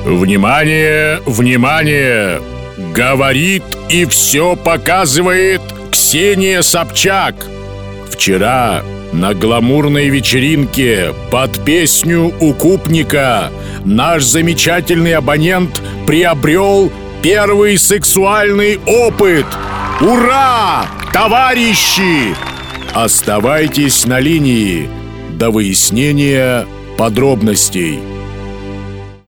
Внимание, внимание! Говорит и все показывает Ксения Собчак. Вчера на гламурной вечеринке под песню «Укупника» наш замечательный абонент приобрел первый сексуальный опыт. Ура, товарищи! Оставайтесь на линии до выяснения подробностей.